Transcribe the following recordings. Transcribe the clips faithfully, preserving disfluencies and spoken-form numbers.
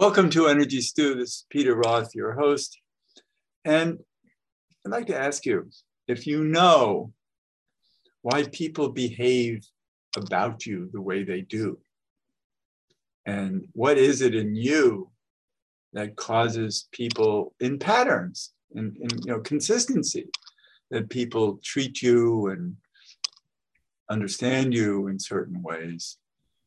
Welcome to Energy Stew. This is Peter Roth, your host. And I'd like to ask you if you know why people behave about you the way they do. And what is it in you that causes people in patterns, in, in you know, consistency, that people treat you and understand you in certain ways,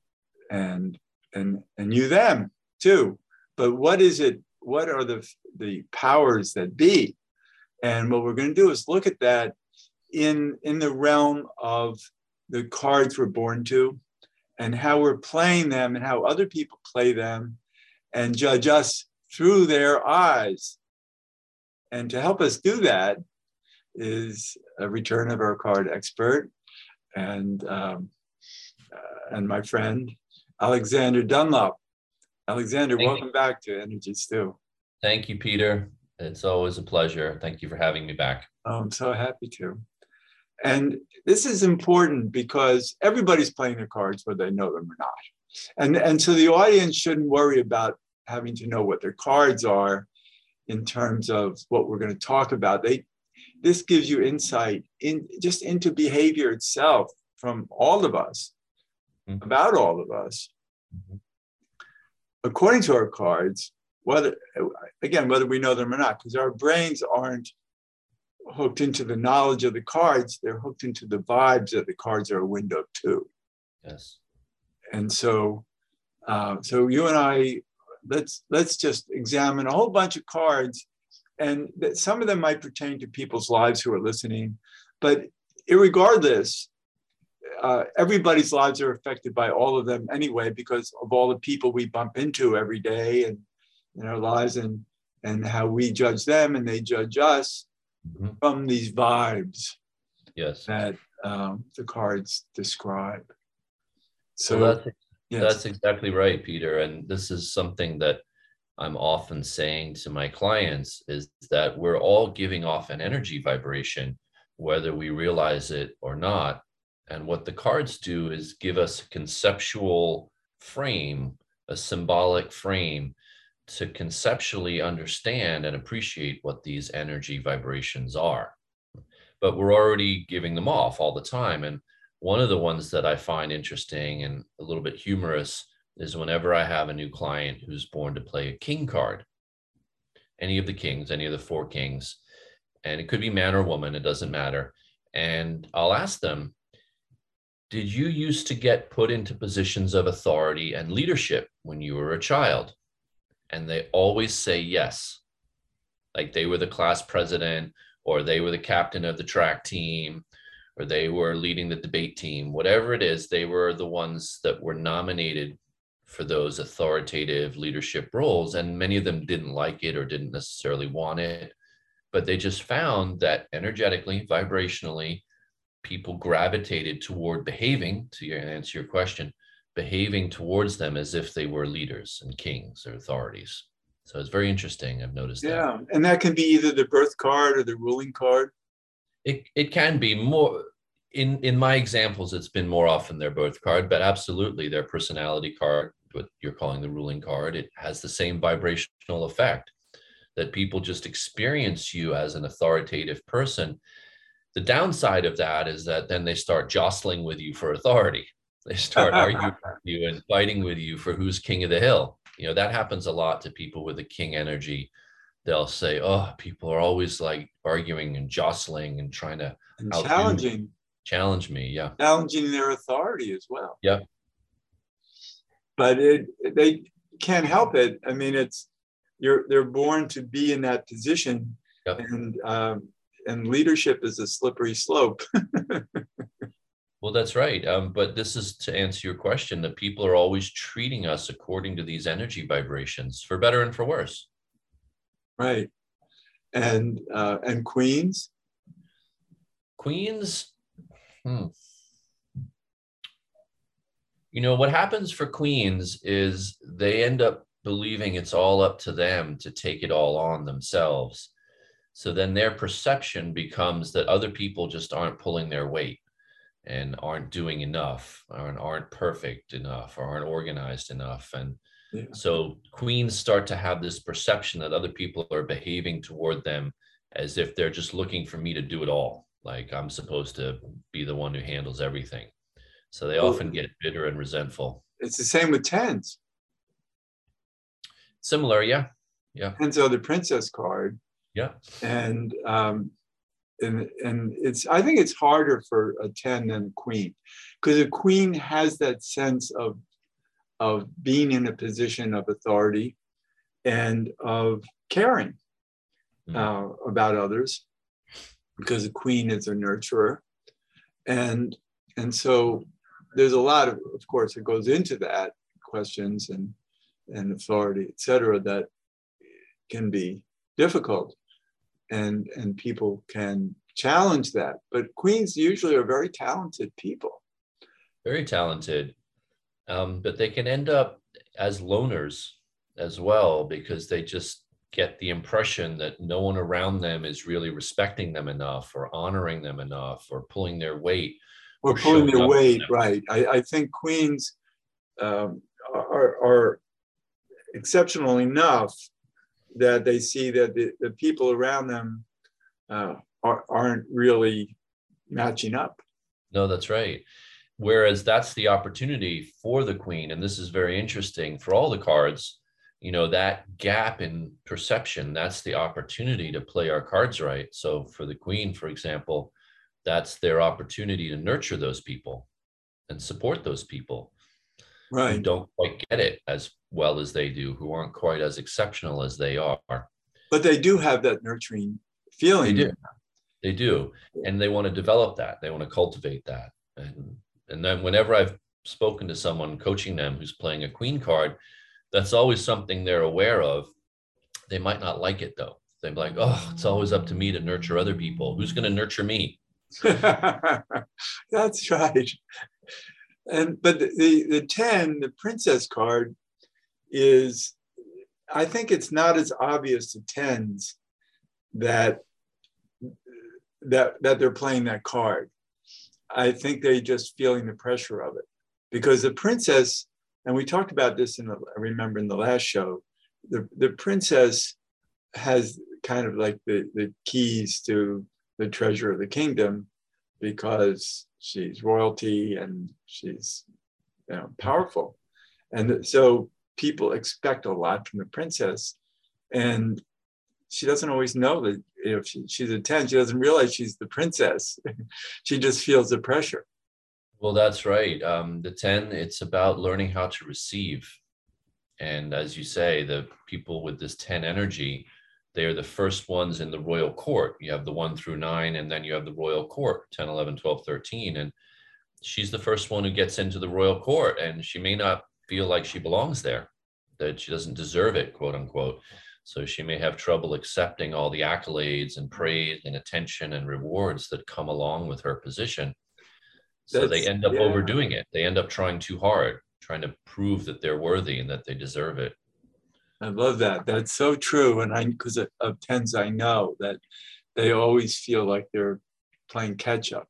and and and you them too. But what is it? What are the the powers that be? And what we're going to do is look at that in in the realm of the cards we're born to, and how we're playing them, and how other people play them, and judge us through their eyes. And to help us do that is a return of our card expert and um, uh, and my friend Alexander Dunlop. Alexander, Thank welcome you. back to Energy Stew. Thank you, Peter. It's always a pleasure. Thank you for having me back. Oh, I'm so happy to. And this is important because everybody's playing their cards whether they know them or not. And, and so the audience shouldn't worry about having to know what their cards are in terms of what we're going to talk about. They, this gives you insight in just into behavior itself from all of us, mm-hmm. about all of us. Mm-hmm. According to our cards, whether, again, whether we know them or not, because our brains aren't hooked into the knowledge of the cards, they're hooked into the vibes that the cards are a window to. Yes. And so, uh, so you and I, let's let's just examine a whole bunch of cards, and that some of them might pertain to people's lives who are listening, but irregardless, uh, everybody's lives are affected by all of them anyway, because of all the people we bump into every day and in our lives, and and how we judge them and they judge us. Mm-hmm. From these vibes, yes, that um, the cards describe. So well, that's, yes. that's exactly right, Peter. And this is something that I'm often saying to my clients, is that we're all giving off an energy vibration, whether we realize it or not. And what the cards do is give us a conceptual frame, a symbolic frame, to conceptually understand and appreciate what these energy vibrations are. But we're already giving them off all the time. And one of the ones that I find interesting and a little bit humorous is whenever I have a new client who's born to play a king card, any of the kings, any of the four kings, and it could be man or woman, it doesn't matter. And I'll ask them, did you used to get put into positions of authority and leadership when you were a child? And they always say yes. Like they were the class president, or they were the captain of the track team, or they were leading the debate team, whatever it is, they were the ones that were nominated for those authoritative leadership roles. And many of them didn't like it or didn't necessarily want it, but they just found that energetically, vibrationally, people gravitated toward behaving, to answer your question, behaving towards them as if they were leaders and kings or authorities. So it's very interesting. I've noticed yeah, that. Yeah, and that can be either the birth card or the ruling card. It it can be more, in, in my examples, it's been more often their birth card, but absolutely their personality card, what you're calling the ruling card, it has the same vibrational effect, that people just experience you as an authoritative person. The downside of that is that then they start jostling with you for authority. They start arguing with you and fighting with you for who's king of the hill. You know, that happens a lot to people with the king energy. They'll say, oh, people are always like arguing and jostling and trying to and challenging me, challenge me. Yeah. Challenging their authority as well. Yeah. But it, they can't help it. I mean, it's, you're, they're born to be in that position. Yep. And, um, and leadership is a slippery slope. Well, that's right. Um, but this is to answer your question, that people are always treating us according to these energy vibrations, for better and for worse. Right. And uh, and queens? Queens, hmm. You know, what happens for queens is they end up believing it's all up to them to take it all on themselves. So then their perception becomes that other people just aren't pulling their weight and aren't doing enough, or aren't perfect enough, or aren't organized enough. And Yeah. So queens start to have this perception that other people are behaving toward them as if they're just looking for me to do it all. Like I'm supposed to be the one who handles everything. So they Well, often get bitter and resentful. it's the same with tens. Similar, yeah. Yeah. Tens are the princess card. Yeah. And um, and and it's I think it's harder for a ten than a queen, because a queen has that sense of of being in a position of authority and of caring Mm. uh, about others, because a queen is a nurturer, and and so there's a lot of of course that goes into that, questions and and authority, et cetera, that can be difficult, and and people can challenge that. But queens usually are very talented people. Very talented. Um, but they can end up as loners as well, because they just get the impression that no one around them is really respecting them enough or honoring them enough or pulling their weight. Or or pulling showing their up for weight, them. right. I, I think queens um, are, are exceptional enough that they see that the, the people around them uh, are, aren't really matching up. No, that's right. Whereas that's the opportunity for the queen. And this is very interesting for all the cards, you know, that gap in perception, that's the opportunity to play our cards right. So for the queen, for example, that's their opportunity to nurture those people and support those people who Right. don't quite get it as well as they do, who aren't quite as exceptional as they are. But they do have that nurturing feeling. They do. They do. And they want to develop that. They want to cultivate that. And, and then whenever I've spoken to someone coaching them who's playing a queen card, that's always something they're aware of. They might not like it though. They're like, oh, it's always up to me to nurture other people. Who's going to nurture me? That's right. And but the, the the ten, the princess card, is, I think it's not as obvious to tens that that that they're playing that card. I think they're just feeling the pressure of it, because the princess, and we talked about this in the, I remember in the last show, the the princess has kind of like the the keys to the treasure of the kingdom, because she's royalty and she's, you know, powerful. And so people expect a lot from the princess, and she doesn't always know that if she, she's a ten, she doesn't realize she's the princess. She just feels the pressure. Well, that's right. Um, the ten, it's about learning how to receive. And as you say, the people with this ten energy, they're the first ones in the royal court. You have the one through nine, and then you have the royal court, ten, eleven, twelve, thirteen. And she's the first one who gets into the royal court, and she may not feel like she belongs there, that she doesn't deserve it, quote unquote. So she may have trouble accepting all the accolades and praise and attention and rewards that come along with her position. So That's, they end up yeah. overdoing it. They end up trying too hard, trying to prove that they're worthy and that they deserve it. I love that. That's so true. And I, because of, of tens, I know that they always feel like they're playing catch up.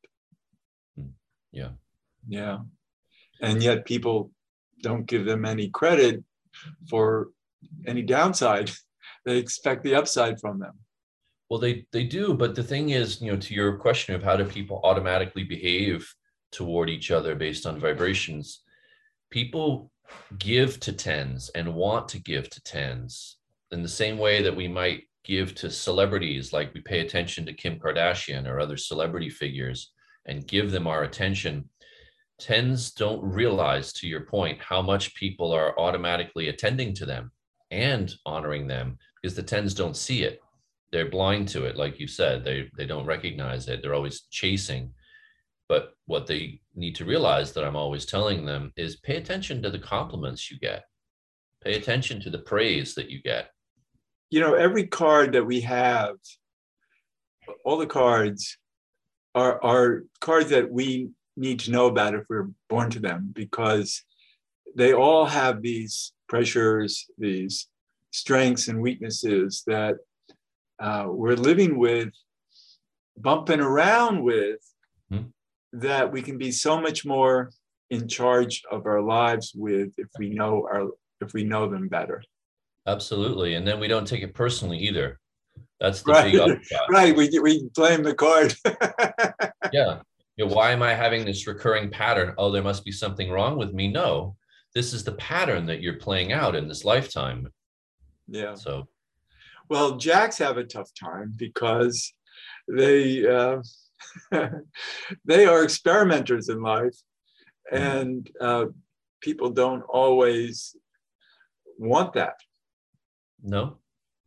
Yeah. Yeah. And yet people don't give them any credit for any downside. They expect the upside from them. Well, they, they do. But the thing is, you know, to your question of how do people automatically behave toward each other based on vibrations, people give to tens and want to give to tens in the same way that we might give to celebrities, like we pay attention to Kim Kardashian or other celebrity figures and give them our attention. Tens don't realize, to your point, how much people are automatically attending to them and honoring them, because the tens don't see it. They're blind to it. Like you said, they, they don't recognize it. They're always chasing. But what they need to realize, that I'm always telling them, is pay attention to the compliments you get. Pay attention to the praise that you get. You know, every card that we have, all the cards are, are cards that we need to know about if we're born to them, because they all have these pressures, these strengths and weaknesses that uh, we're living with, bumping around with, hmm. that we can be so much more in charge of our lives with if we know our if we know them better. Absolutely. And then we don't take it personally either. That's the Right. big upshot. Right. We, we blame the card. Yeah. You know, why am I having this recurring pattern? Oh, there must be something wrong with me. No, this is the pattern that you're playing out in this lifetime. Yeah. So, well, Jacks have a tough time because they uh, they are experimenters in life, and uh, people don't always want that. No.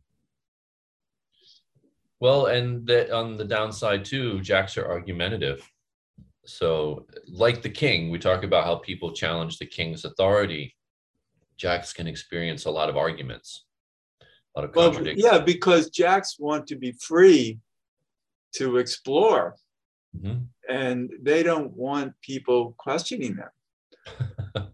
Well, and the, on the downside too, Jacks are argumentative. So like the king, we talk about how people challenge the king's authority. Jacks can experience a lot of arguments, a lot of Well, contradictions. yeah, because Jacks want to be free to explore, Mm-hmm. and they don't want people questioning them.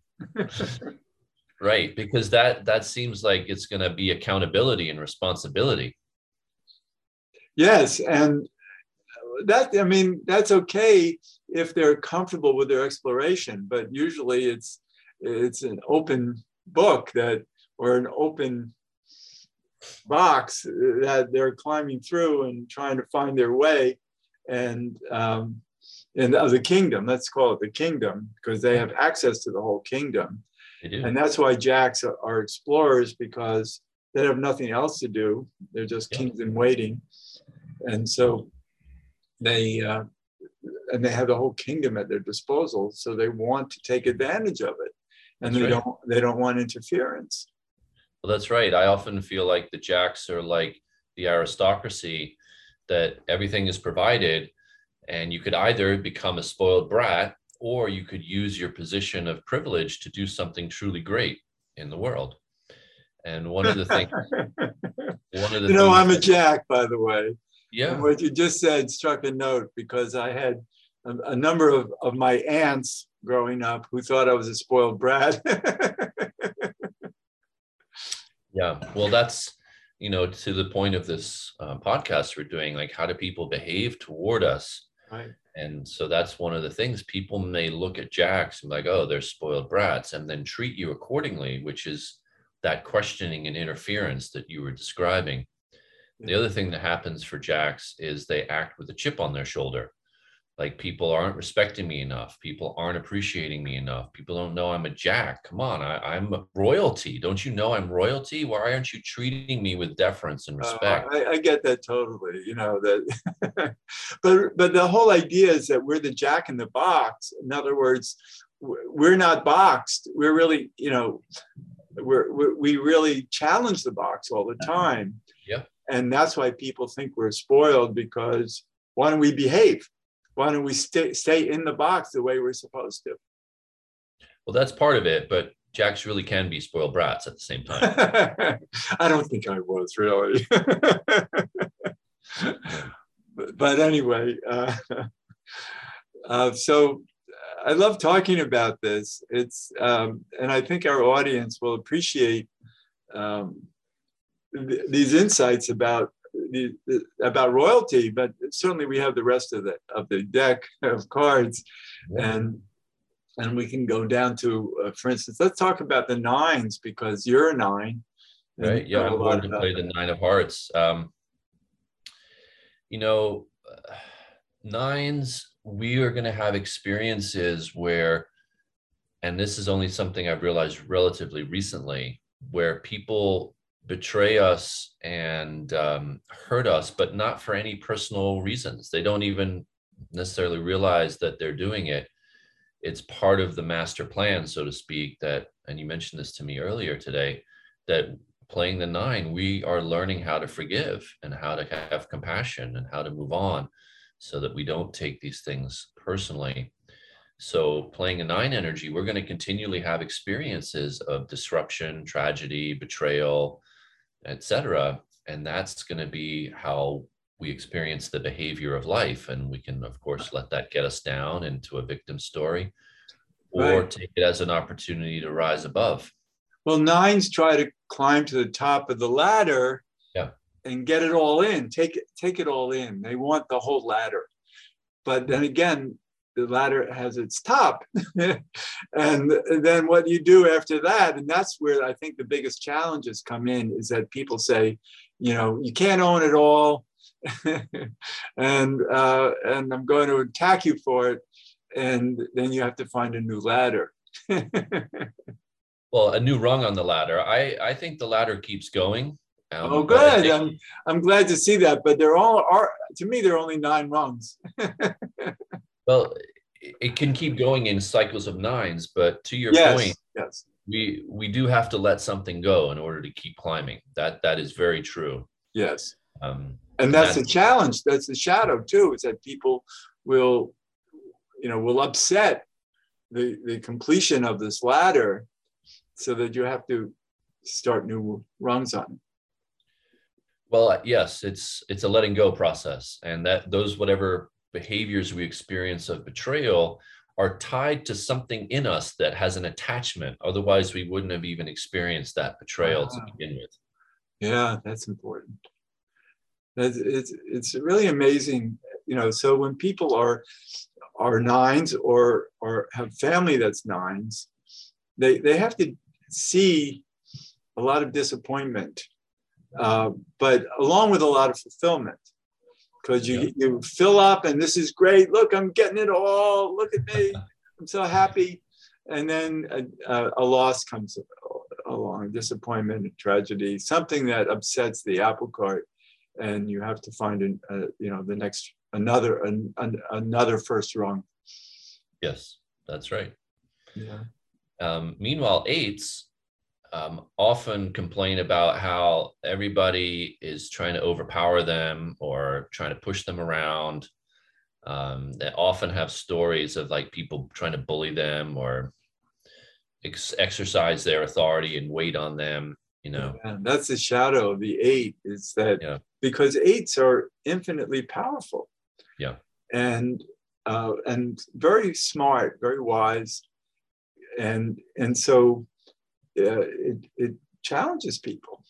Right, because that that seems like it's going to be accountability and responsibility. Yes, and that, I mean, that's okay if they're comfortable with their exploration, but usually it's it's an open book that, or an open box that they're climbing through and trying to find their way, and um, in the, the kingdom, let's call it the kingdom, because they have access to the whole kingdom. They do. And that's why Jacks are, are explorers, because they have nothing else to do. They're just Yeah. kings in waiting. And so they, uh, and they have the whole kingdom at their disposal. So they want to take advantage of it. And That's they right. don't, they don't want interference. Well, that's right. I often feel like the Jacks are like the aristocracy, that everything is provided, and you could either become a spoiled brat, or you could use your position of privilege to do something truly great in the world. And one of the things, one of the You know, things I'm a that- Jack, by the way. yeah, And what you just said struck a note, because I had a, a number of, of my aunts growing up who thought I was a spoiled brat. yeah. Well, that's, you know, to the point of this uh, podcast we're doing, like, how do people behave toward us? Right. And so that's one of the things. People may look at Jacks and like, oh, they're spoiled brats, and then treat you accordingly, which is that questioning and interference that you were describing. The other thing that happens for Jacks is they act with a chip on their shoulder. Like, people aren't respecting me enough. People aren't appreciating me enough. People don't know I'm a Jack. Come on, I, I'm royalty. Don't you know I'm royalty? Why aren't you treating me with deference and respect? Uh, I, I get that totally, you know, that, but, but the whole idea is that we're the Jack in the box. In other words, we're not boxed. We're really, you know, we're, we're we really challenge the box all the time. Yeah. And that's why people think we're spoiled, because why don't we behave? Why don't we stay, stay in the box the way we're supposed to? Well, that's part of it, but Jacks really can be spoiled brats at the same time. I don't think I was really. but, but anyway, uh, uh, so I love talking about this. It's, um, and I think our audience will appreciate um, th- these insights about the, the, about royalty, but certainly we have the rest of the of the deck of cards, Yeah. and and we can go down to, uh, for instance, let's talk about the nines, because you're a nine. Right. Yeah, I'm going to play the nine of hearts. Um, you know, uh, nines, we are going to have experiences where, and this is only something I've realized relatively recently, where people betray us and um, hurt us, but not for any personal reasons. They don't even necessarily realize that they're doing it. It's part of the master plan, so to speak, that, and you mentioned this to me earlier today, that playing the nine, we are learning how to forgive and how to have compassion and how to move on, so that we don't take these things personally. So playing a nine energy, we're going to continually have experiences of disruption, tragedy, betrayal, et cetera. And that's going to be how we experience the behavior of life. And we can, of course, let that get us down into a victim story, or Right. take it as an opportunity to rise above. Well, nines try to climb to the top of the ladder, Yeah. and get it all in, take it, take it all in. They want the whole ladder. But then again, the ladder has its top. And then what you do after that, and that's where I think the biggest challenges come in, is that people say, you know, you can't own it all. and uh, and I'm going to attack you for it. And then you have to find a new ladder. Well, a new rung on the ladder. I, I think the ladder keeps going. Um, oh, but I good. think- I'm, I'm glad to see that. But they're all are, to me, they're only nine rungs. well, it it can keep going in cycles of nines, but to your Yes, point, yes. we we do have to let something go in order to keep climbing. That that is very true. Yes. Um, And that's the challenge. That's the shadow too, is that people will, you know, will upset the, the completion of this ladder so that you have to start new rungs on it. Well, yes, it's it's a letting go process, and that those whatever behaviors we experience of betrayal are tied to something in us that has an attachment. Otherwise, we wouldn't have even experienced that betrayal Wow. to begin with. Yeah, that's important. That's, it's it's really amazing, you know. So when people are are nines or or have family that's nines, they they have to see a lot of disappointment, uh, but along with a lot of fulfillment, because you Yeah. you fill up and this is great. Look, I'm getting it all. Look at me, I'm so happy, and then a, a, a loss comes along, a disappointment, a tragedy, something that upsets the apple cart. And you have to find an, uh, you know, the next another an, an, another first rung. Yes, that's right. Yeah. Um, meanwhile, eights um, often complain about how everybody is trying to overpower them or trying to push them around. Um, they often have stories of like people trying to bully them or ex- exercise their authority and wait on them. You know, Yeah, that's the shadow of the eight, is that yeah, because eights are infinitely powerful. yeah, And uh, and very smart, very wise, and and so uh, it it challenges people.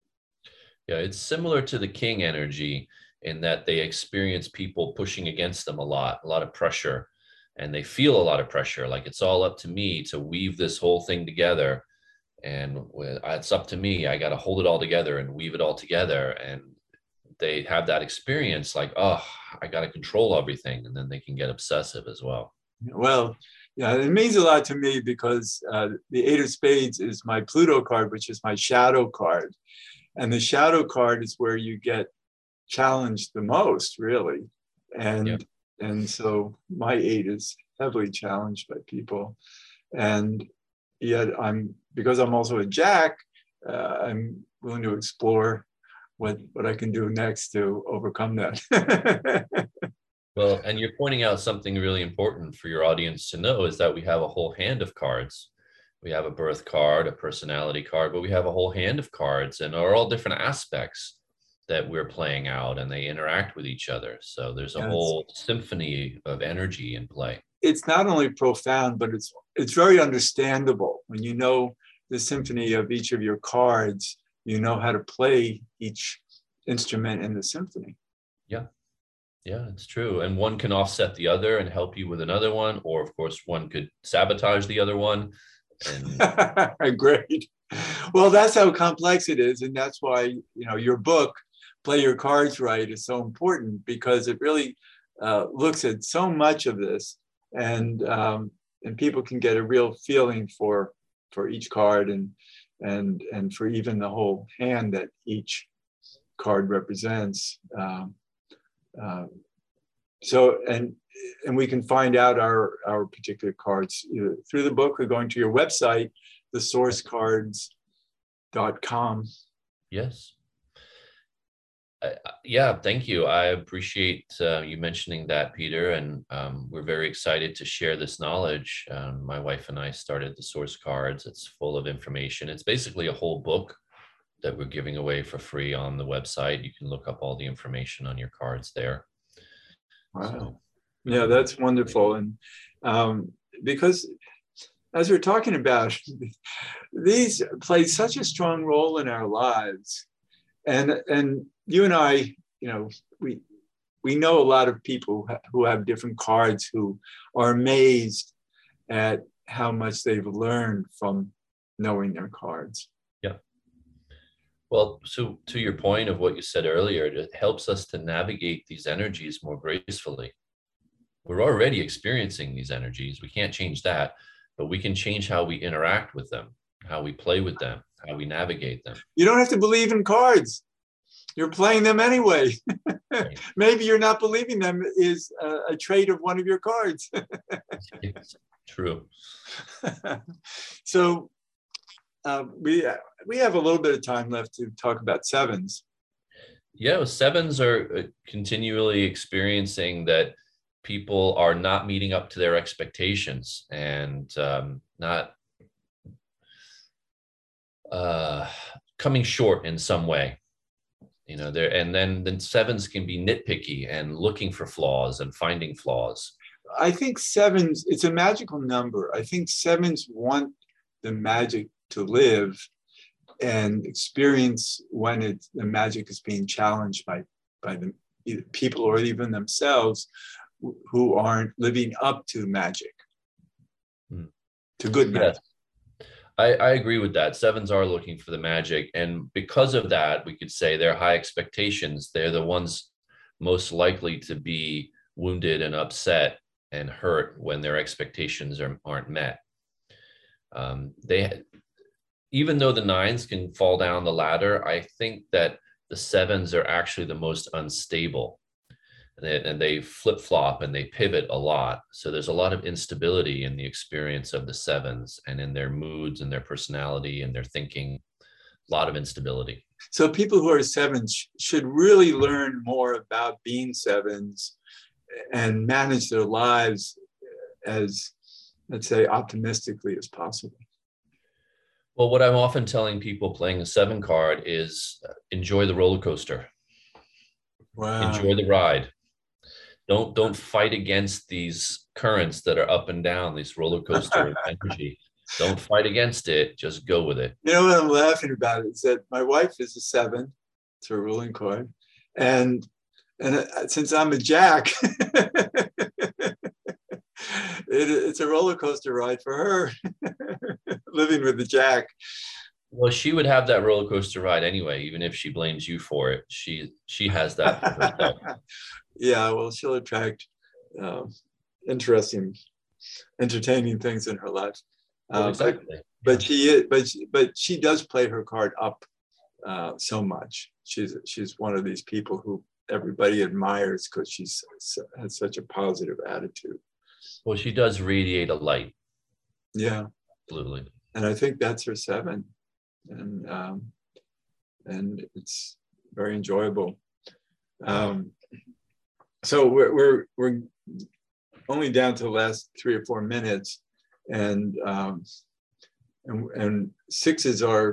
yeah. It's similar to the king energy in that they experience people pushing against them a lot, a lot of pressure, and they feel a lot of pressure. Like it's all up to me to weave this whole thing together. And it's up to me. I got to hold it all together and weave it all together. And they have that experience like, oh, I got to control everything. And then they can get obsessive as well. Well, yeah, it means a lot to me because uh, the Eight of Spades is my Pluto card, which is my shadow card. And the shadow card is where you get challenged the most, really. And, yeah. and so my eight is heavily challenged by people. And yet I'm, because I'm also a Jack, uh, I'm willing to explore what, what I can do next to overcome that. Well, and you're pointing out something really important for your audience to know is that we have a whole hand of cards. We have a birth card, a personality card, but we have a whole hand of cards and are all different aspects that we're playing out and they interact with each other. So there's a Yes. whole symphony of energy in play. It's not only profound, but it's it's very understandable. When you know the symphony of each of your cards, you know how to play each instrument in the symphony. Yeah. Yeah, it's true. And one can offset the other and help you with another one. Or of course, one could sabotage the other one. And great. Well, that's how complex it is. And that's why, you know, your book, Play Your Cards Right, is so important because it really uh, looks at so much of this. And um, and people can get a real feeling for for each card and and and for even the whole hand that each card represents. Um, uh, so and and we can find out our our particular cards either through the book or going to your website, the source cards dot com. yes. Uh, yeah, thank you. I appreciate uh, you mentioning that, Peter, and um, we're very excited to share this knowledge. Um, my wife and I started the Source Cards. It's full of information. It's basically a whole book that we're giving away for free on the website. You can look up all the information on your cards there. Wow. So, Yeah, that's wonderful. And um, because as we're talking about, these play such a strong role in our lives. And, and you and I, you know, we, we know a lot of people who have different cards who are amazed at how much they've learned from knowing their cards. Yeah. Well, so to your point of what you said earlier, it helps us to navigate these energies more gracefully. We're already experiencing these energies. We can't change that, but we can change how we interact with them, how we play with them, how we navigate them. You don't have to believe in cards. You're playing them anyway. Right. Maybe you're not believing them is a, a trait of one of your cards. It's true. So uh, we we have a little bit of time left to talk about sevens. Yeah, well, sevens are continually experiencing that people are not meeting up to their expectations and um, not uh, coming short in some way. You know, there, and then then sevens can be nitpicky and looking for flaws and finding flaws. I think sevens, it's a magical number. I think sevens want the magic to live and experience when it, the magic is being challenged by, by the either people or even themselves who aren't living up to magic, hmm. to good magic. Yes. I, I agree with that. Sevens are looking for the magic. And because of that, we could say they're high expectations. They're the ones most likely to be wounded and upset and hurt when their expectations are, aren't met. Um, they, even though the nines can fall down the ladder, I think that the sevens are actually the most unstable. And they, and they flip-flop and they pivot a lot. So there's a lot of instability in the experience of the sevens and in their moods and their personality and their thinking, a lot of instability. So people who are sevens should really learn more about being sevens and manage their lives as, let's say, optimistically as possible. Well, what I'm often telling people playing a seven card is enjoy the roller coaster. Wow. Enjoy the ride. Don't don't fight against these currents that are up and down, these roller coaster energy. Don't fight against it. Just go with it. You know what I'm laughing about is that my wife is a seven. It's her ruling card, and and since I'm a jack, it, it's a roller coaster ride for her, living with the jack. Well, she would have that roller coaster ride anyway, even if she blames you for it. She she has that for herself. Yeah, well, she'll attract uh, interesting, entertaining things in her life. Uh, well, exactly. But, but she, but she, but she does play her card up uh, so much. She's she's one of these people who everybody admires because she's has such a positive attitude. Well, she does radiate a light. Yeah, absolutely. And I think that's her seven, and um, and it's very enjoyable. Um, So we're, we're, we're only down to the last three or four minutes, and, um, and, and sixes are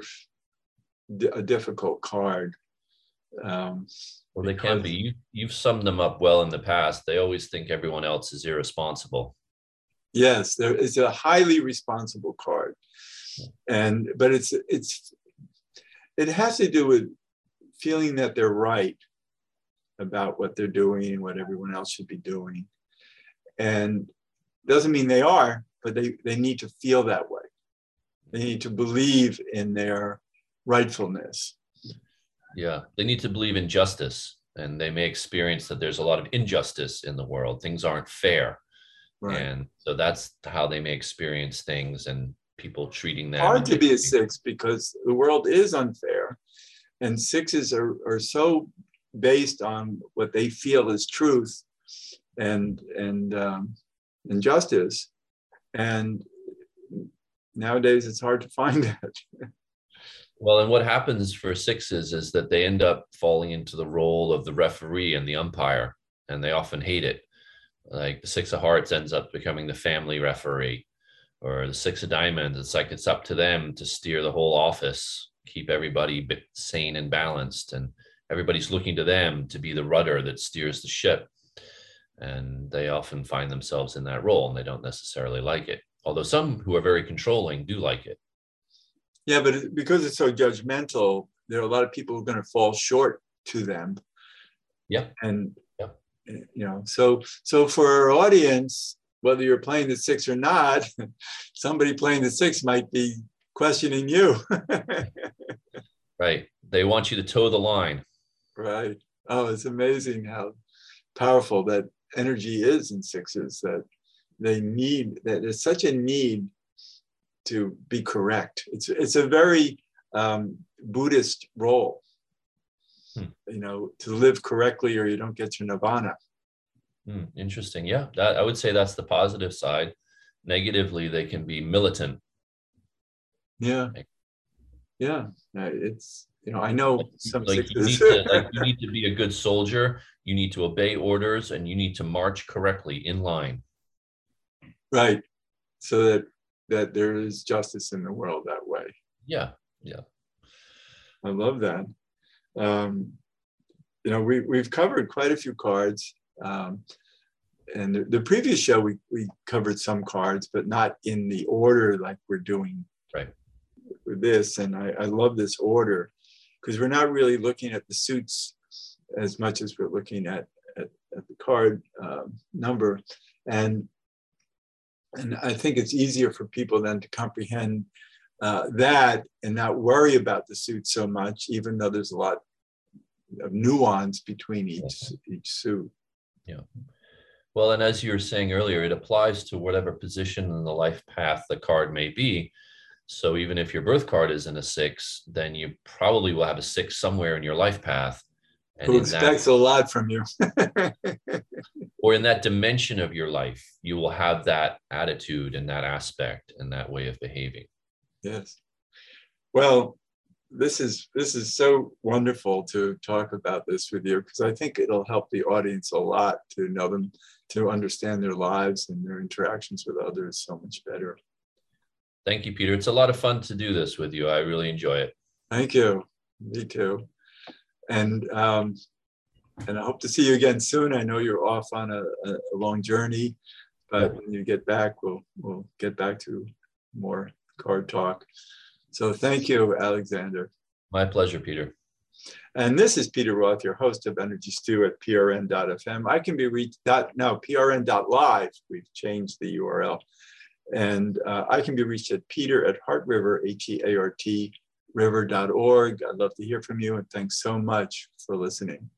a difficult card. Um, well, they can be. You, you've summed them up well in the past. They always think everyone else is irresponsible. Yes, there is a highly responsible card, and but it's it's it has to do with feeling that they're right about what they're doing and what everyone else should be doing. And doesn't mean they are, but they, they need to feel that way. They need to believe in their rightfulness. Yeah, they need to believe in justice, and they may experience that there's a lot of injustice in the world. Things aren't fair. Right. And so that's how they may experience things and people treating them. Hard to be a six because the world is unfair. And sixes are, are so based on what they feel is truth and and um, and justice, and nowadays it's hard to find that. Well, and what happens for sixes is that they end up falling into the role of the referee and the umpire, and they often hate it. Like the six of hearts ends up becoming the family referee, or the six of diamonds. It's like it's up to them to steer the whole office, keep everybody sane and balanced, and everybody's looking to them to be the rudder that steers the ship. And they often find themselves in that role, and they don't necessarily like it. Although some who are very controlling do like it. Yeah, but because it's so judgmental, there are a lot of people who are going to fall short to them. Yeah. And yep. You know, so so for our audience, whether you're playing the six or not, somebody playing the six might be questioning you. Right. They want you to toe the line. Right. Oh, it's amazing how powerful that energy is in sixes, that they need, that there's such a need to be correct. It's, it's a very um, Buddhist role, hmm. you know, to live correctly or you don't get your nirvana. Hmm. Interesting. Yeah, that, I would say that's the positive side. Negatively, they can be militant. Yeah. Yeah. It's, you know, I know like, some like sixes. you need to like you need to be a good soldier. You need to obey orders, and you need to march correctly in line. Right, so that that there is justice in the world that way. Yeah, yeah. I love that. Um, you know, we we've covered quite a few cards, um, and the, the previous show we we covered some cards, but not in the order like we're doing. Right. With this, and I, I love this order, because we're not really looking at the suits as much as we're looking at, at, at the card um, number. And, and I think it's easier for people then to comprehend uh, that and not worry about the suit so much, even though there's a lot of nuance between each, each suit. Yeah. Well, and as you were saying earlier, it applies to whatever position in the life path the card may be. So even if your birth card is in a six, then you probably will have a six somewhere in your life path. And Who expects that, a lot from you. or in that dimension of your life, you will have that attitude and that aspect and that way of behaving. Yes. Well, this is this is so wonderful to talk about this with you, because I think it'll help the audience a lot to know them, to understand their lives and their interactions with others so much better. Thank you, Peter. It's a lot of fun to do this with you. I really enjoy it. Thank you. Me too. And um, and I hope to see you again soon. I know you're off on a, a long journey, but yep. when you get back, we'll we'll get back to more card talk. So thank you, Alexander. My pleasure, Peter. And this is Peter Roth, your host of Energy Stew at P R N dot F M. I can be reached, dot, no, P R N dot live. We've changed the U R L. And uh, I can be reached at Peter at Heart River, H E A R T, river dot org. I'd love to hear from you, and thanks so much for listening.